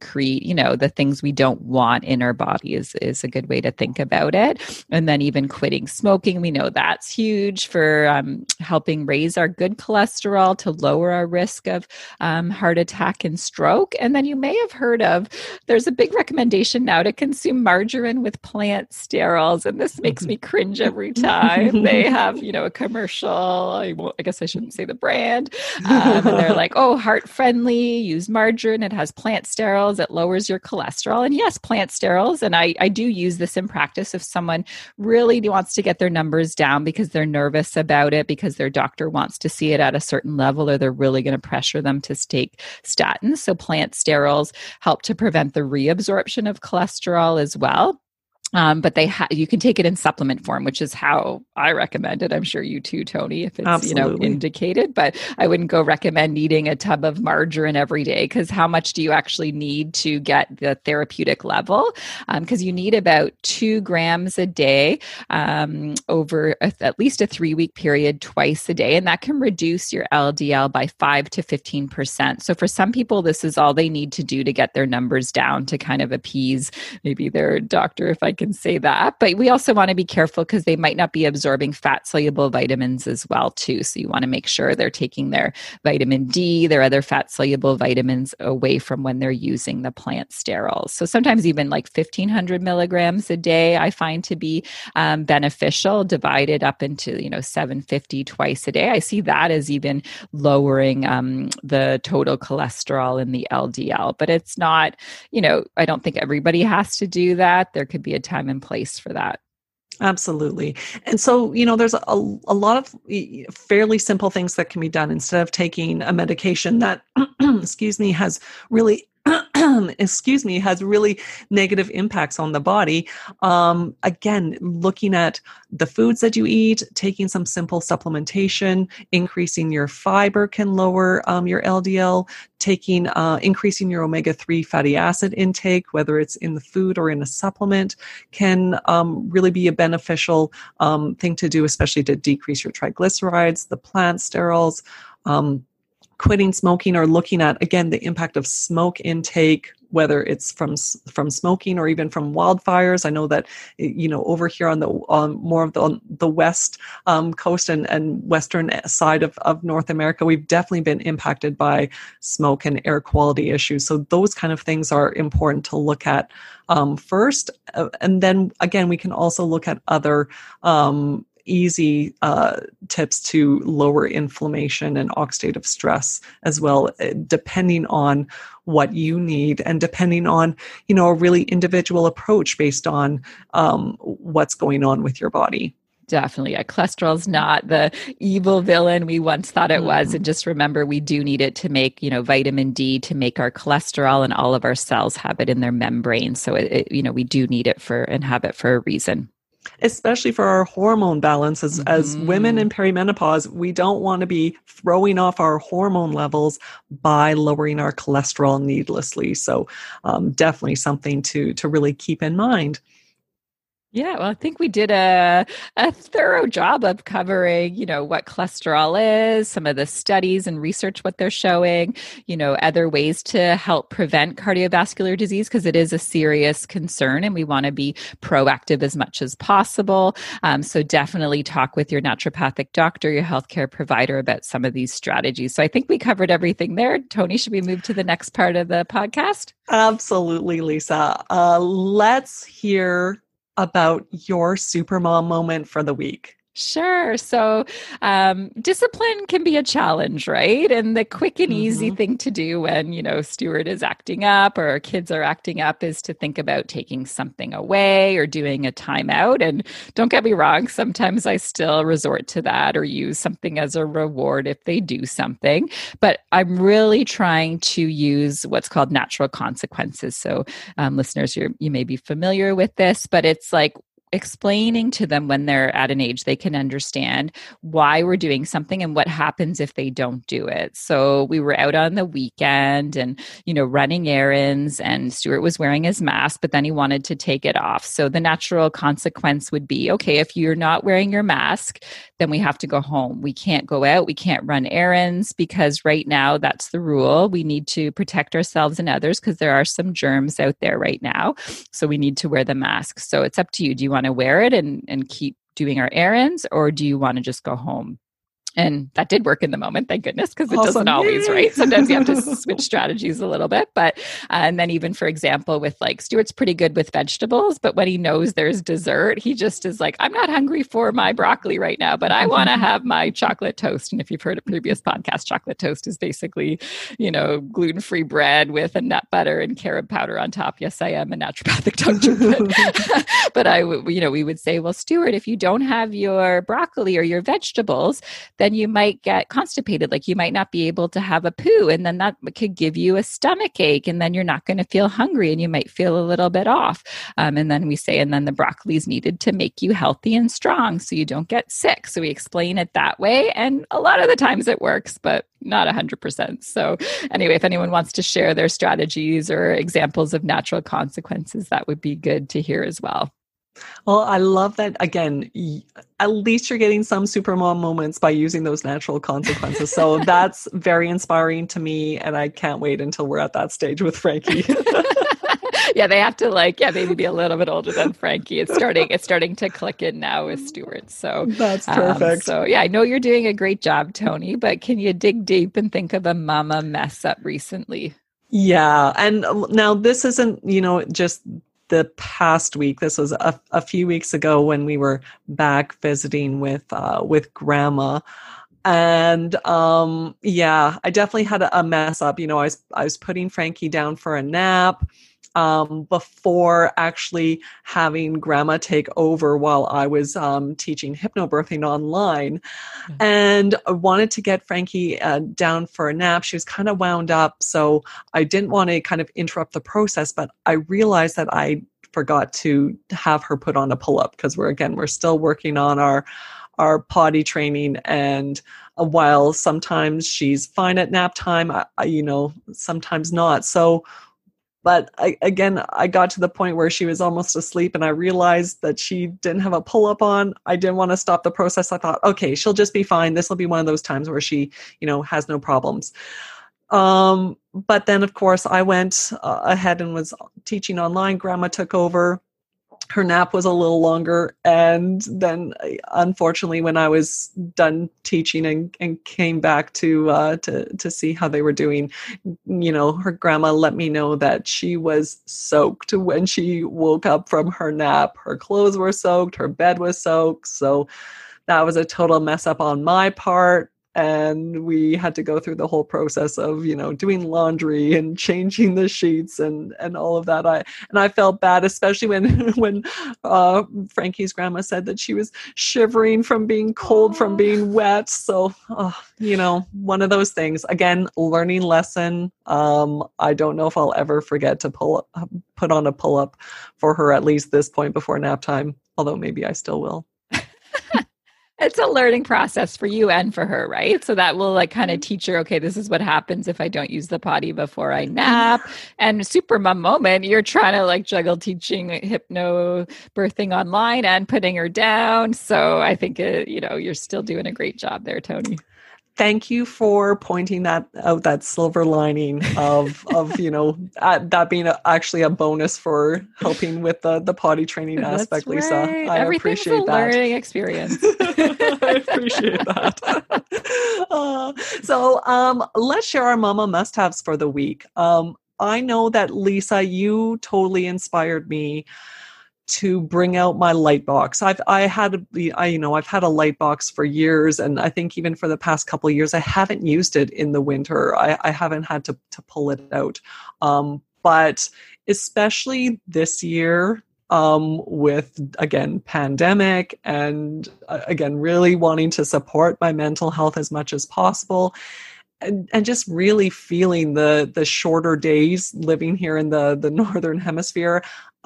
secrete, you know, the things we don't want in our body is, is a good way to think about it. And then even quitting smoking, we know that's huge for um, helping raise our good cholesterol to lower our risk of um, heart attack and stroke. And then you may have heard of, there's a big recommendation now to consume margarine with plant sterols. And this makes me cringe every time they have, you know, a commercial. I, won't, I guess I shouldn't say the brand. Um, and they're like, oh, heart friendly, use margarine. It has plant sterols. It lowers your cholesterol. And yes, plant sterols. And I, I do use this in practice if someone really wants to get their numbers down because they're nervous about it, because their doctor wants to see it at a certain level, or they're really going to pressure them to take statins. So plant sterols help to prevent the reabsorption of cholesterol as well. Um, but they ha- you can take it in supplement form, which is how I recommend it. I'm sure you too, Tony, if it's Absolutely. you know indicated. But I wouldn't go recommend eating a tub of margarine every day, because how much do you actually need to get the therapeutic level? Because um, you need about two grams a day um, over a, at least a three week period, twice a day, and that can reduce your L D L by five to fifteen percent. So for some people, this is all they need to do to get their numbers down to kind of appease maybe their doctor, if I can say that. But we also want to be careful because they might not be absorbing fat soluble vitamins as well too. So you want to make sure they're taking their vitamin D, their other fat soluble vitamins away from when they're using the plant sterols. So sometimes even like fifteen hundred milligrams a day I find to be um, beneficial, divided up into, you know, seven fifty twice a day. I see that as even lowering um, the total cholesterol in the L D L. But it's not, you know, I don't think everybody has to do that. There could be a time and place for that. Absolutely. And so, you know, there's a, a lot of fairly simple things that can be done instead of taking a medication that, excuse me, has really excuse me, has really negative impacts on the body. Um, again, looking at the foods that you eat, taking some simple supplementation, increasing your fiber can lower um, your L D L, taking, uh, increasing your omega three fatty acid intake, whether it's in the food or in a supplement, can um, really be a beneficial um, thing to do, especially to decrease your triglycerides, the plant sterols, um, quitting smoking, or looking at, again, the impact of smoke intake, whether it's from from smoking or even from wildfires. I know that, you know, over here on the on more of the on the west um, coast and, and western side of, of North America, we've definitely been impacted by smoke and air quality issues. So those kind of things are important to look at um, first. Uh, and then, again, we can also look at other um easy uh, tips to lower inflammation and oxidative stress as well, depending on what you need and depending on, you know, a really individual approach based on um, what's going on with your body. Definitely. Yeah. Cholesterol's not the evil villain we once thought it Mm-hmm. was. And just remember, we do need it to make, you know, vitamin D to make our cholesterol, and all of our cells have it in their membrane. So, it, it, you know, we do need it for and have it for a reason. Especially for our hormone balance as, mm-hmm. as women in perimenopause, we don't want to be throwing off our hormone levels by lowering our cholesterol needlessly. So um, definitely something to, to really keep in mind. Yeah, well, I think we did a a thorough job of covering, you know, what cholesterol is, some of the studies and research, what they're showing, you know, other ways to help prevent cardiovascular disease, because it is a serious concern and we want to be proactive as much as possible. Um, so definitely talk with your naturopathic doctor, your healthcare provider about some of these strategies. So I think we covered everything there. Tony, should we move to the next part of the podcast? Absolutely, Lisa. Uh, let's hear about your supermom moment for the week. Sure. So um, discipline can be a challenge, right? And the quick and easy mm-hmm. thing to do when, you know, Stuart is acting up or our kids are acting up is to think about taking something away or doing a timeout. And don't get me wrong, sometimes I still resort to that or use something as a reward if they do something. But I'm really trying to use what's called natural consequences. So um, listeners, you're, you may be familiar with this, but it's like, explaining to them when they're at an age they can understand why we're doing something and what happens if they don't do it. So we were out on the weekend and, you know, running errands, and Stuart was wearing his mask, but then he wanted to take it off. So the natural consequence would be, okay, if you're not wearing your mask, then we have to go home. We can't go out. We can't run errands because right now that's the rule. We need to protect ourselves and others because there are some germs out there right now. So we need to wear the mask. So it's up to you. Do you want to wear it and, and keep doing our errands, or do you want to just go home? And that did work in the moment, thank goodness, because it Awesome. doesn't always, Yay. right? Sometimes you have to switch strategies a little bit. But, uh, and then even, for example, with like, Stuart's pretty good with vegetables, but when he knows there's dessert, he just is like, I'm not hungry for my broccoli right now, but I want to have my chocolate toast. And if you've heard a previous podcast, chocolate toast is basically, you know, gluten-free bread with a nut butter and carob powder on top. Yes, I am a naturopathic doctor. But, but I, you know, we would say, well, Stuart, if you don't have your broccoli or your vegetables, then you might get constipated. Like you might not be able to have a poo, and then that could give you a stomach ache, and then you're not going to feel hungry and you might feel a little bit off. Um, and then we say, and then the broccoli is needed to make you healthy and strong so you don't get sick. So we explain it that way. And a lot of the times it works, but not one hundred percent. So anyway, if anyone wants to share their strategies or examples of natural consequences, that would be good to hear as well. Well, I love that. Again, at least you're getting some supermom moments by using those natural consequences. So that's very inspiring to me. And I can't wait until we're at that stage with Frankie. Yeah, they have to like, yeah, maybe be a little bit older than Frankie. It's starting, it's starting to click in now with Stuart. So that's perfect. Um, so yeah, I know you're doing a great job, Tony, but can you dig deep and think of a mama mess up recently? Yeah. And now this isn't, you know, just the past week. This was a, a few weeks ago when we were back visiting with uh, with grandma, and um, yeah, I definitely had a, a mess up. You know, I was I was putting Frankie down for a nap um, before actually having grandma take over while I was um, teaching hypnobirthing online, mm-hmm. and I wanted to get Frankie uh, down for a nap. She was kind of wound up, so I didn't want to kind of interrupt the process, but I realized that I forgot to have her put on a pull-up because we're, again, we're still working on our our potty training, and uh, while sometimes she's fine at nap time, I, I, you know, sometimes not. So But I, again, I got to the point where she was almost asleep and I realized that she didn't have a pull-up on. I didn't want to stop the process. I thought, okay, she'll just be fine. This will be one of those times where she, you know, has no problems. Um, but then, of course, I went uh, ahead and was teaching online. Grandma took over. Her nap was a little longer. And then, unfortunately, when I was done teaching and, and came back to, uh, to, to see how they were doing, you know, her grandma let me know that she was soaked when she woke up from her nap. Her clothes were soaked. Her bed was soaked. So that was a total mess up on my part. And we had to go through the whole process of, you know, doing laundry and changing the sheets and, and all of that. I and I felt bad, especially when when uh, Frankie's grandma said that she was shivering from being cold, from being wet. So, uh, you know, one of those things. Again, learning lesson. Um, I don't know if I'll ever forget to pull up, put on a pull up for her at least this point before nap time. Although maybe I still will. It's a learning process for you and for her, right? So that will like kind of teach her, okay, this is what happens if I don't use the potty before I nap. And super mom moment, you're trying to like juggle teaching hypno birthing online and putting her down. So I think, it, you know, you're still doing a great job there, Tony. Thank you for pointing that out, that silver lining of, of you know, uh, that being a, actually a bonus for helping with the, the potty training aspect, That's Lisa. Right. I Everything's appreciate a that. learning experience. I appreciate that. uh, so um, let's share our mama must-haves for the week. Um, I know that, Lisa, you totally inspired me to bring out my light box. I've, I had, I, you know, I've had a light box for years. And I think even for the past couple of years, I haven't used it in the winter. I, I haven't had to, to pull it out. Um, but especially this year, um, with, again, pandemic and uh, again, really wanting to support my mental health as much as possible. and, and just really feeling the the shorter days living here in the, the Northern Hemisphere.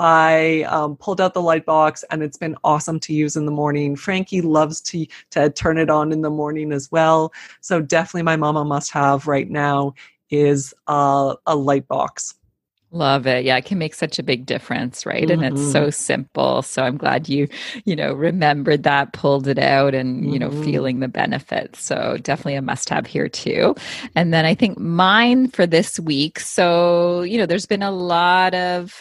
I um, pulled out the light box, and it's been awesome to use in the morning. Frankie loves to, to turn it on in the morning as well. So definitely my mama must have right now is uh, a light box. Love it. Yeah, it can make such a big difference, right? Mm-hmm. And it's so simple. So I'm glad you, you know, remembered that, pulled it out, and, mm-hmm. you know, feeling the benefits. So definitely a must have here too. And then I think mine for this week. So, you know, there's been a lot of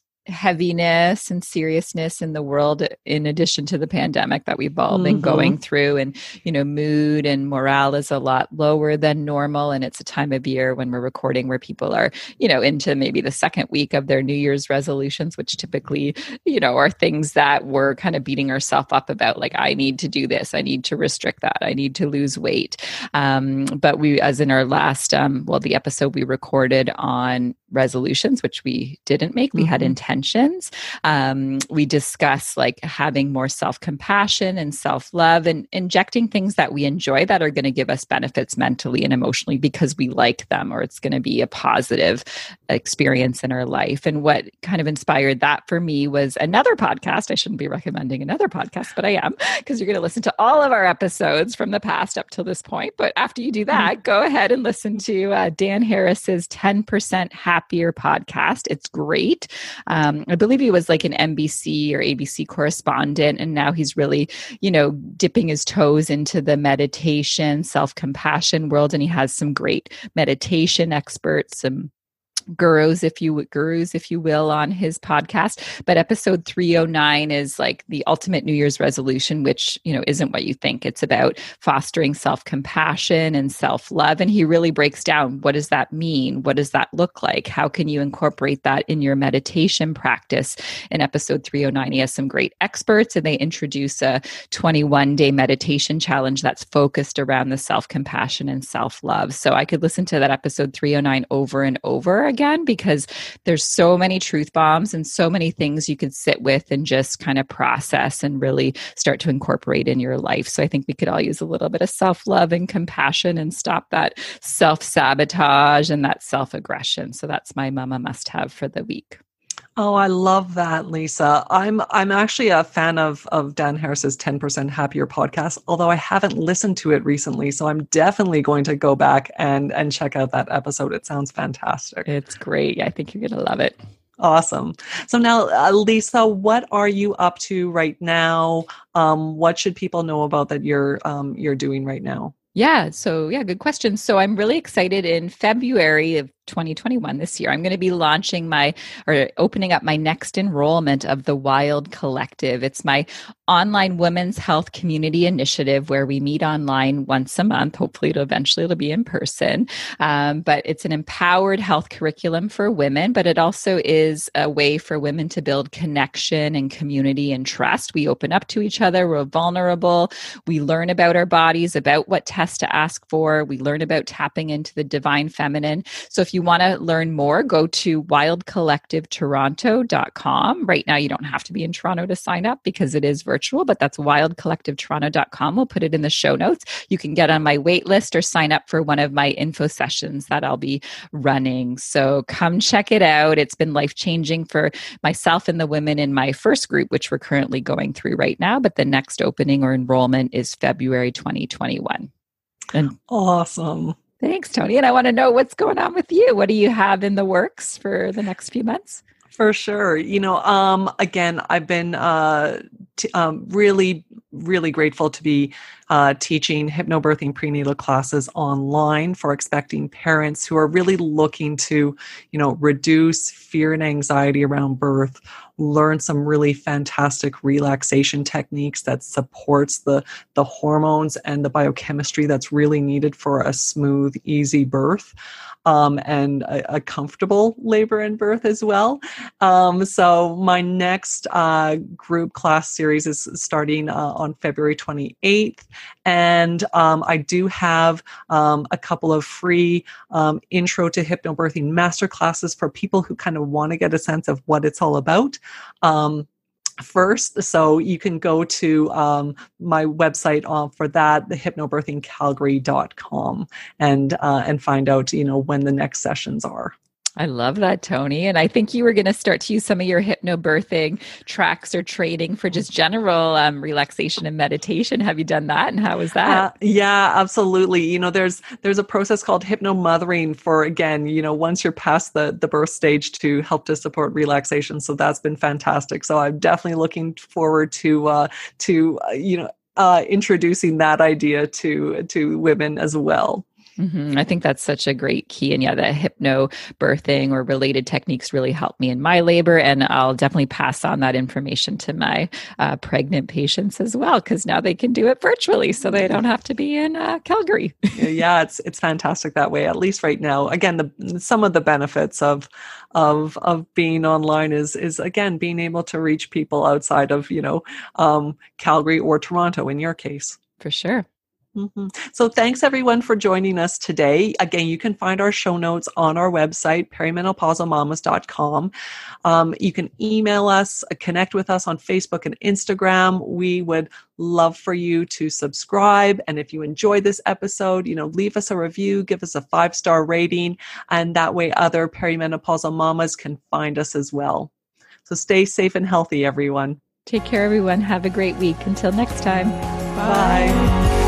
heaviness and seriousness in the world in addition to the pandemic that we've all mm-hmm. been going through, and you know mood and morale is a lot lower than normal, and it's a time of year when we're recording where people are you know into maybe the second week of their New Year's resolutions, which typically you know are things that we're kind of beating ourselves up about, like I need to do this, I need to restrict that, I need to lose weight, um, but we, as in our last um, well the episode we recorded on resolutions, which we didn't make, we mm-hmm. had intentions. Um, we discuss like having more self-compassion and self-love and injecting things that we enjoy that are going to give us benefits mentally and emotionally because we like them, or it's going to be a positive experience in our life. And what kind of inspired that for me was another podcast. I shouldn't be recommending another podcast, but I am, because you're going to listen to all of our episodes from the past up till this point. But after you do that, mm-hmm. go ahead and listen to uh, Dan Harris's ten percent Happier podcast. It's great. Um, I believe he was like an N B C or A B C correspondent, and now he's really, you know, dipping his toes into the meditation, self-compassion world. And he has some great meditation experts, some gurus, if you gurus, if you will, on his podcast. But episode three oh nine is like the ultimate New Year's resolution, which, you know, isn't what you think. It's about fostering self-compassion and self-love. And he really breaks down, what does that mean? What does that look like? How can you incorporate that in your meditation practice? In episode three oh nine, he has some great experts, and they introduce a twenty-one day meditation challenge that's focused around the self-compassion and self-love. So I could listen to that episode three oh nine over and over again, because there's so many truth bombs and so many things you could sit with and just kind of process and really start to incorporate in your life. So I think we could all use a little bit of self-love and compassion and stop that self-sabotage and that self-aggression. So that's my mama must-have for the week. Oh, I love that, Lisa. I'm I'm actually a fan of of Dan Harris's ten percent Happier podcast, although I haven't listened to it recently. So I'm definitely going to go back and and check out that episode. It sounds fantastic. It's great. I think you're going to love it. Awesome. So now, uh, Lisa, what are you up to right now? Um, what should people know about that you're um, you're doing right now? Yeah. So yeah, good question. So I'm really excited. In February of twenty twenty-one, this year, I'm going to be launching my, or opening up my next enrollment of the Wild Collective. It's my online women's health community initiative where we meet online once a month. Hopefully it'll eventually it'll be in person. Um, but it's an empowered health curriculum for women, but it also is a way for women to build connection and community and trust. We open up to each other. We're vulnerable. We learn about our bodies, about what tests to ask for. We learn about tapping into the divine feminine. So if you want to learn more, go to wild collective toronto dot com. Right now, you don't have to be in Toronto to sign up because it is virtual, but that's wild collective toronto dot com. We'll put it in the show notes. You can get on my wait list or sign up for one of my info sessions that I'll be running. So come check it out. It's been life-changing for myself and the women in my first group, which we're currently going through right now. But the next opening or enrollment is February twenty twenty-one. And awesome. Thanks, Tony. And I want to know what's going on with you. What do you have in the works for the next few months? For sure. You know, um, again, I've been uh, t- um, really, really grateful to be uh, teaching hypnobirthing prenatal classes online for expecting parents who are really looking to, you know, reduce fear and anxiety around birth, learn some really fantastic relaxation techniques that supports the, the hormones and the biochemistry that's really needed for a smooth, easy birth. Um, and a, a comfortable labor and birth as well. Um, so my next uh, group class series is starting uh, on February twenty-eighth. And um, I do have um, a couple of free um, intro to hypnobirthing masterclasses for people who kind of want to get a sense of what it's all about. Um, first. So you can go to um, my website uh, for that, the hypnobirthing calgary dot com, and uh, and find out, you know, when the next sessions are. I love that, Tony. And I think you were going to start to use some of your hypnobirthing tracks or training for just general um, relaxation and meditation. Have you done that? And how was that? Uh, yeah, absolutely. You know, there's there's a process called hypnomothering for, again, you know, once you're past the, the birth stage, to help to support relaxation. So that's been fantastic. So I'm definitely looking forward to, uh, to uh, you know, uh, introducing that idea to to women as well. Mm-hmm. I think that's such a great key. And yeah, the hypnobirthing or related techniques really helped me in my labor. And I'll definitely pass on that information to my uh, pregnant patients as well, because now they can do it virtually, so they don't have to be in uh, Calgary. Yeah, it's it's fantastic that way, at least right now. Again, the some of the benefits of of of being online is is again being able to reach people outside of, you know, um, Calgary or Toronto in your case. For sure. Mm-hmm. So thanks everyone for joining us today. Again, you can find our show notes on our website, perimenopausal mamas dot com. Um, you can email us, connect with us on Facebook and Instagram. We would love for you to subscribe. And if you enjoyed this episode, you know, leave us a review, give us a five-star rating, and that way other perimenopausal mamas can find us as well. So stay safe and healthy, everyone. Take care, everyone. Have a great week. Until next time. Bye. Bye.